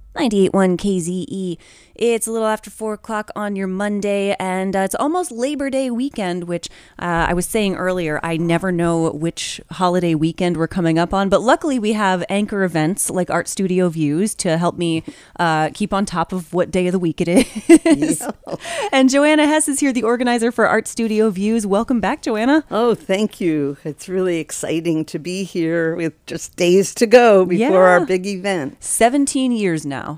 98.1 KZE. It's a little after 4 o'clock on your Monday, and it's almost Labor Day weekend, which I was saying earlier, I never know which holiday weekend we're coming up on, but luckily we have anchor events like Art Studio Views to help me keep on top of what day of the week it is. Yeah. And Joanna Hess is here, the organizer for Art Studio Views. Welcome back, Joanna. Oh, thank you. It's really exciting to be here with just days to go before our big event. 17 years now.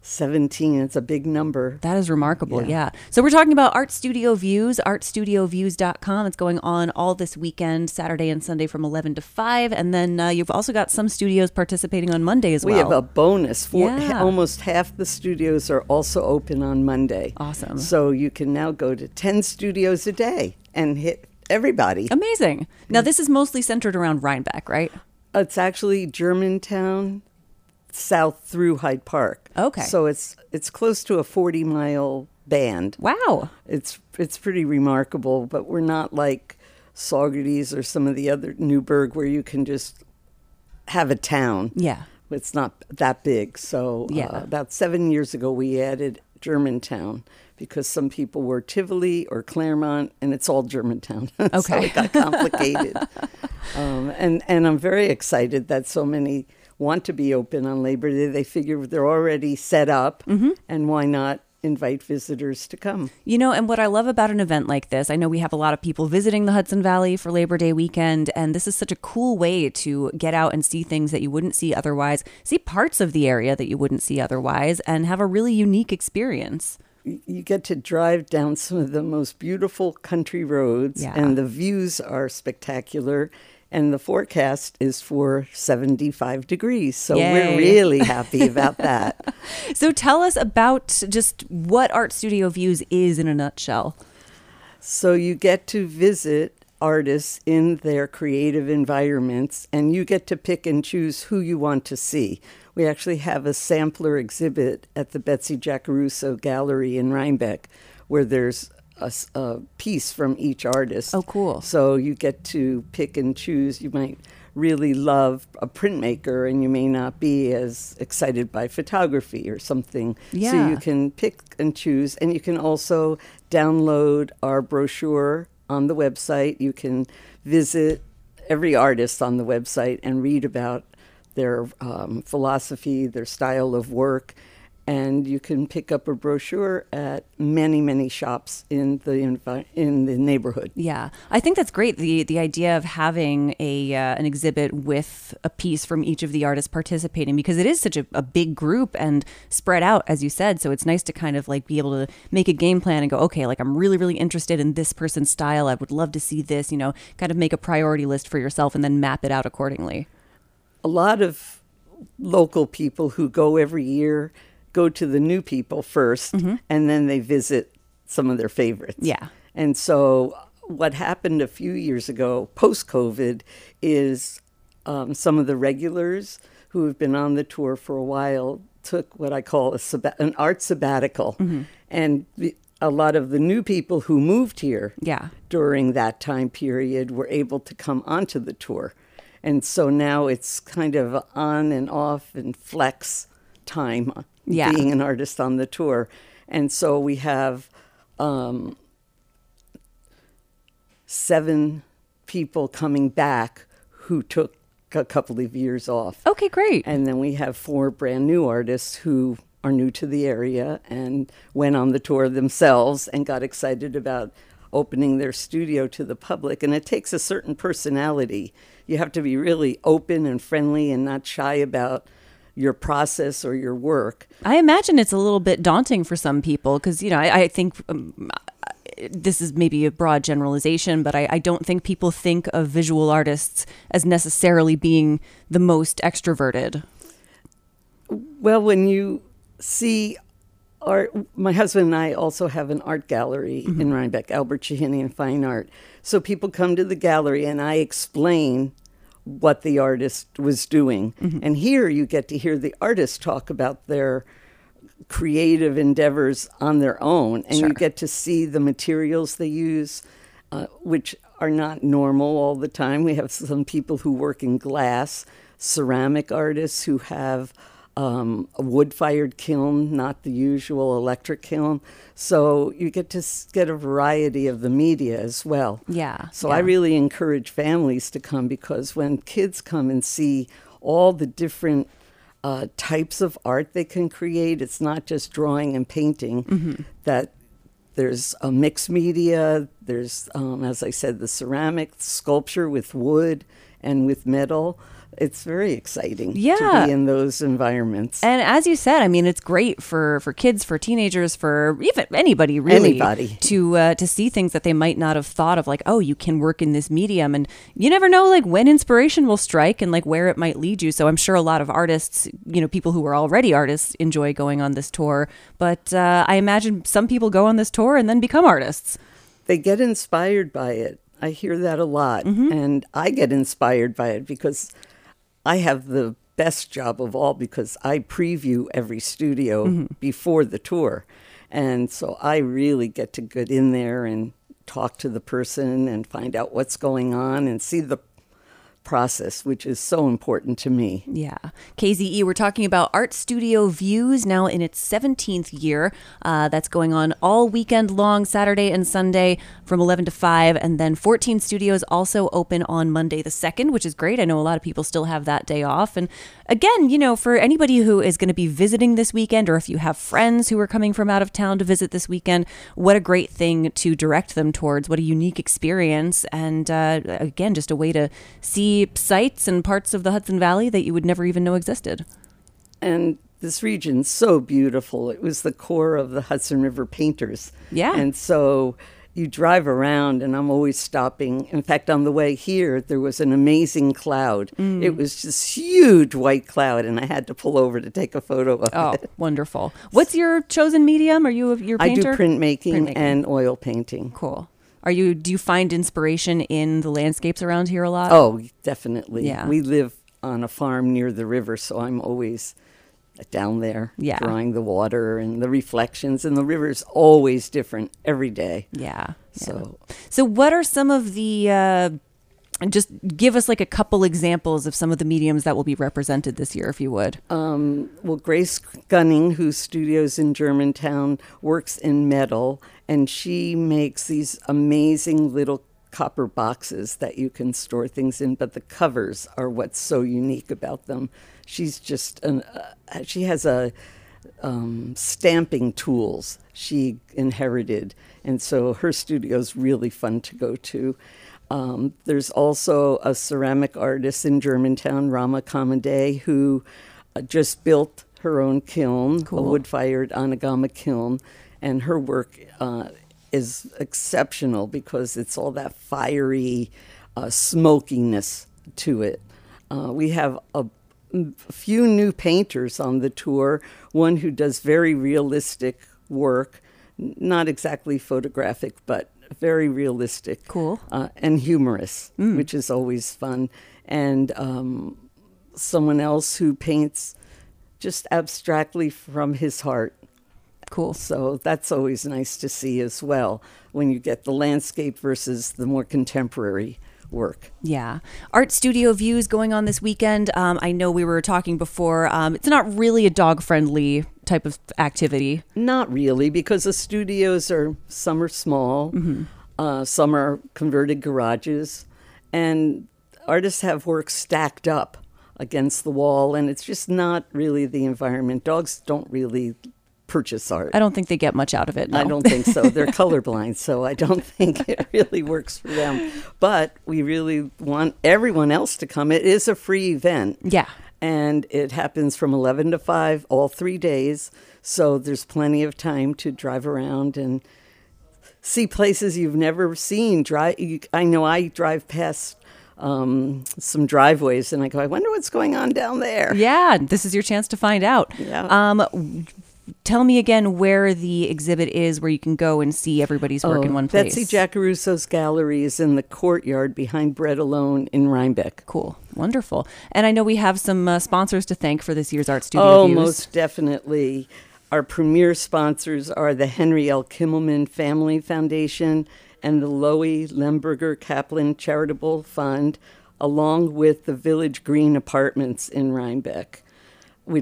17, it's a big number. That is remarkable, yeah. So we're talking about Art Studio Views, artstudioviews.com. It's going on all this weekend, Saturday and Sunday from 11 to 5. And then you've also got some studios participating on Monday as well. We have a bonus. Almost half the studios are also open on Monday. Awesome. So you can now go to 10 studios a day and hit everybody. Amazing. Now, this is mostly centered around Rhinebeck, right? It's actually Germantown, south through Hyde Park. Okay. So it's close to a 40-mile band. Wow. It's pretty remarkable, but we're not like Saugerties or some of the other Newburgh where you can just have a town. Yeah. It's not that big. So about 7 years ago, we added Germantown because some people were Tivoli or Claremont, and it's all Germantown. Okay. So it got complicated. And I'm very excited that so many want to be open on Labor Day. They figure they're already set up, and why not invite visitors to come? You know, and what I love about an event like this, I know we have a lot of people visiting the Hudson Valley for Labor Day weekend, and this is such a cool way to get out and see things that you wouldn't see otherwise, see parts of the area that you wouldn't see otherwise, and have a really unique experience. You get to drive down some of the most beautiful country roads, and the views are spectacular. And the forecast is for 75 degrees. So we're really happy about that. So tell us about just what Art Studio Views is in a nutshell. So you get to visit artists in their creative environments, and you get to pick and choose who you want to see. We actually have a sampler exhibit at the Betsy Giacaruso Gallery in Rhinebeck, where there's a piece from each artist. Oh, cool. So you get to pick and choose. You might really love a printmaker, and you may not be as excited by photography or something. Yeah. So you can pick and choose, and you can also download our brochure on the website. You can visit every artist on the website and read about their philosophy, their style of work. And you can pick up a brochure at many, many shops in the neighborhood. Yeah, I think that's great. The idea of having an exhibit with a piece from each of the artists participating, because it is such a big group and spread out, as you said. So it's nice to kind of like be able to make a game plan and go, okay, like I'm really, really interested in this person's style. I would love to see this, kind of make a priority list for yourself and then map it out accordingly. A lot of local people who go every year go to the new people first, and then they visit some of their favorites. Yeah. And so what happened a few years ago, post-COVID, is some of the regulars who have been on the tour for a while took what I call an art sabbatical. And a lot of the new people who moved here during that time period were able to come onto the tour. And so now it's kind of on and off and flex time being an artist on the tour. And so we have 7 people coming back who took a couple of years off. Okay, great. And then we have 4 brand new artists who are new to the area and went on the tour themselves and got excited about opening their studio to the public. And it takes a certain personality. You have to be really open and friendly and not shy about your process or your work. I imagine it's a little bit daunting for some people because, I think this is maybe a broad generalization, but I don't think people think of visual artists as necessarily being the most extroverted. Well, when you see art, my husband and I also have an art gallery in Rhinebeck, Albert Shahinian Fine Art. So people come to the gallery and I explain what the artist was doing. And here you get to hear the artist talk about their creative endeavors on their own. And you get to see the materials they use, which are not normal all the time. We have some people who work in glass, ceramic artists who have a wood-fired kiln, not the usual electric kiln. So you get to get a variety of the media as well. Yeah. So yeah. I really encourage families to come, because when kids come and see all the different types of art they can create, it's not just drawing and painting, that there's a mixed media, there's, as I said, the ceramic, sculpture with wood and with metal. It's very exciting to be in those environments. And as you said, I mean, it's great for kids, for teenagers, for even anybody really. Anybody. To see things that they might not have thought of, like, oh, you can work in this medium. And you never know, like, when inspiration will strike and, like, where it might lead you. So I'm sure a lot of artists, you know, people who are already artists enjoy going on this tour. But I imagine some people go on this tour and then become artists. They get inspired by it. I hear that a lot. And I get inspired by it because I have the best job of all, because I preview every studio before the tour. And so I really get to get in there and talk to the person and find out what's going on and see the process, which is so important to me. Yeah. KZE, we're talking about Art Studio Views, now in its 17th year. That's going on all weekend long, Saturday and Sunday from 11 to 5. And then 14 studios also open on Monday the 2nd, which is great. I know a lot of people still have that day off. And again, you know, for anybody who is going to be visiting this weekend, or if you have friends who are coming from out of town to visit this weekend, what a great thing to direct them towards. What a unique experience. And again, just a way to see sites and parts of the Hudson Valley that you would never even know existed. And this region's so beautiful. It was the core of the Hudson River painters. Yeah. And so you drive around, and I'm always stopping. In fact, on the way here, there was an amazing cloud. It was this huge white cloud, and I had to pull over to take a photo of it. Oh, wonderful. What's your chosen medium? Are you your painter? I do printmaking and oil painting. Cool. Do you find inspiration in the landscapes around here a lot? Oh, definitely. Yeah. We live on a farm near the river, so I'm always down there drawing the water and the reflections, and the river's always different every day. Yeah. So what are some of the just give us like a couple examples of some of the mediums that will be represented this year, if you would. Well, Grace Gunning, whose studio's in Germantown, works in metal, and she makes these amazing little copper boxes that you can store things in, but the covers are what's so unique about them. She's just she has stamping tools she inherited, and so her studio's really fun to go to. There's also a ceramic artist in Germantown, Rama Kamade, who just built her own kiln, a wood-fired Anagama kiln, and her work is exceptional because it's all that fiery smokiness to it. We have a few new painters on the tour, one who does very realistic work, not exactly photographic, but very realistic. Cool. And humorous, which is always fun. And someone else who paints just abstractly from his heart. Cool. So that's always nice to see as well, when you get the landscape versus the more contemporary work. Yeah. Art Studio Views going on this weekend. I know we were talking before. It's not really a dog-friendly type of activity. Not really, because the studios some are small, some are converted garages, and artists have work stacked up against the wall, and it's just not really the environment. Dogs don't really purchase art. I don't think they get much out of it. No. I don't think so. They're colorblind, so I don't think it really works for them. But we really want everyone else to come. It is a free event. Yeah. And it happens from 11 to 5 all 3 days. So there's plenty of time to drive around and see places you've never seen. I know I drive past some driveways and I go, I wonder what's going on down there. Yeah, this is your chance to find out. Yeah. Tell me again where the exhibit is, where you can go and see everybody's work in one place. Betsy Jackarusso's gallery is in the courtyard behind Bread Alone in Rhinebeck. Cool. Wonderful. And I know we have some sponsors to thank for this year's Art Studio Views. Oh, most definitely. Our premier sponsors are the Henry L. Kimmelman Family Foundation and the Loie Lemberger Kaplan Charitable Fund, along with the Village Green Apartments in Rhinebeck, which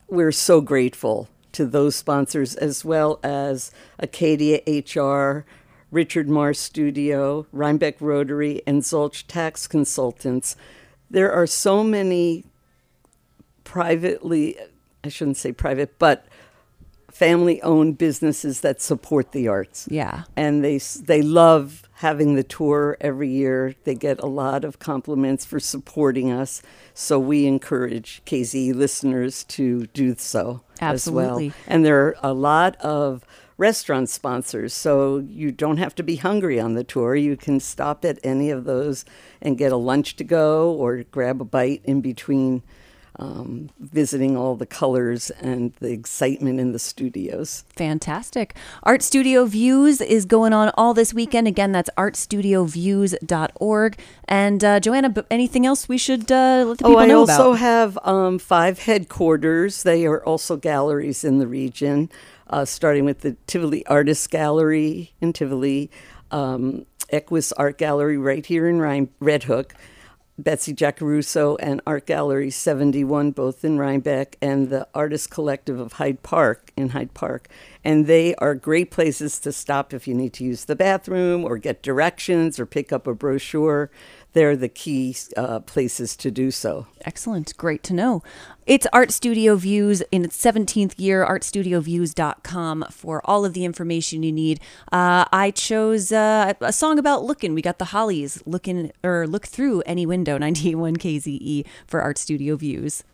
we're so grateful to those sponsors, as well as Acadia HR, Richard Marr Studio, Rhinebeck Rotary, and Zolch Tax Consultants. There are so many privately, I shouldn't say private, but family-owned businesses that support the arts. Yeah. And they love having the tour every year. They get a lot of compliments for supporting us. So we encourage KZE listeners to do so Absolutely. as well. And there are a lot of restaurant sponsors, so you don't have to be hungry on the tour. You can stop at any of those and get a lunch to go or grab a bite in between visiting all the colors and the excitement in the studios. Fantastic. Art Studio Views is going on all this weekend. Again, that's artstudioviews.org. And Joanna, anything else we should let the people know about? I also have 5 headquarters. They are also galleries in the region, starting with the Tivoli Artists Gallery in Tivoli, Equus Art Gallery right here in Red Hook, Betsy Giacaruso and Art Gallery 71, both in Rhinebeck, and the Artist Collective of Hyde Park in Hyde Park. And they are great places to stop if you need to use the bathroom or get directions or pick up a brochure. They're the key places to do so. Excellent. Great to know. It's Art Studio Views in its 17th year, artstudioviews.com for all of the information you need. I chose a song about looking. We got the Hollies, Look Through Any Window, 98.1 KZE for Art Studio Views.